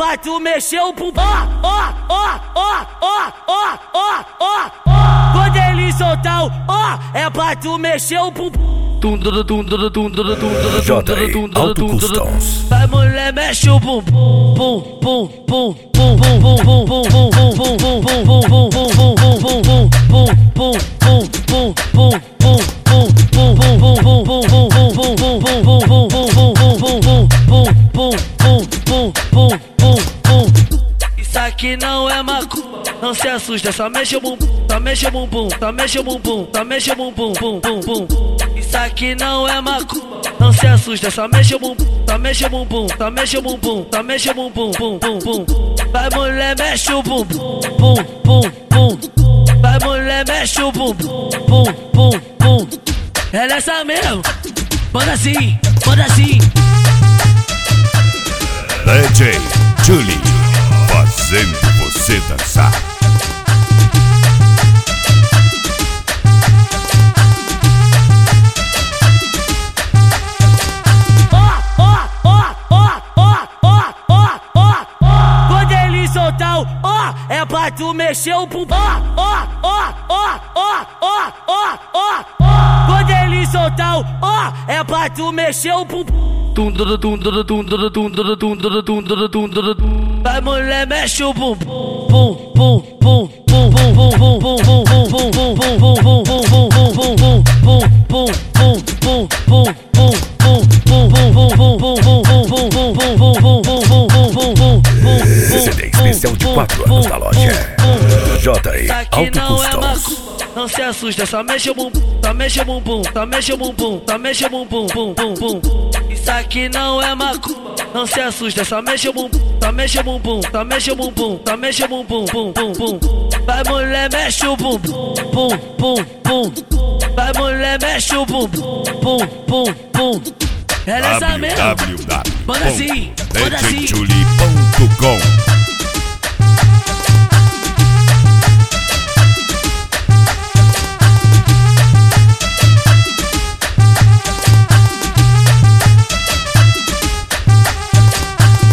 pra tu mexer o bumbum. Quando ele soltar o é pra tu mexer o bumbum. J.E. Auto Customs. Vai mulher, mexe o bumbum, bum, bum, bum, bum, bum, bum, bum, bum, bum, bum, bum, bum, bum, isso aqui não é macumba, não se assusta, só mexe o bumbum, só mexe o bumbum, só mexe o bumbum, só mexe o bumbum, bum, bum, bum. Isso aqui não é macumba, não se assusta, só mexe o bumbum, só mexe o bumbum, só mexe o bumbum, só mexe o bumbum, bum, bum, bum. Vai mulher, mexe o bumbum, bum, bum, bum. Vai mulher, mexe o bumbum, bum, bum, bum. É nessa mesmo, manda assim, manda assim. DJ Julie, fazendo você dançar. Quando ele soltar o é pra tu mexer o bumbum. Quando ele soltar o é pra tu mexer o bumbum. Vai mulher, mexe o bumbum, bum, bum, bum, bum, bum, bum, bum, bum, bum, bum, bum, bum, bum, bum, bum, CD especial de 4 anos da loja J.E. Auto Customs. Não se assusta, só mexe o bumbum, só mexe o bumbum, só mexe o bumbum, só mexe o bumbum, bum, bum, bum. Isso aqui não é macumba, não se assusta, só mexe o bumbum, só mexe o bumbum, só mexe o bumbum, só mexe o bumbum, bum, bum, bum. Vai mulher, mexe o bumbum, bum, bum, bum. Vai mulher, mexe o bumbum, bum, bum, bum. É nessa mesmo, manda assim, manda assim. www.djjulie.com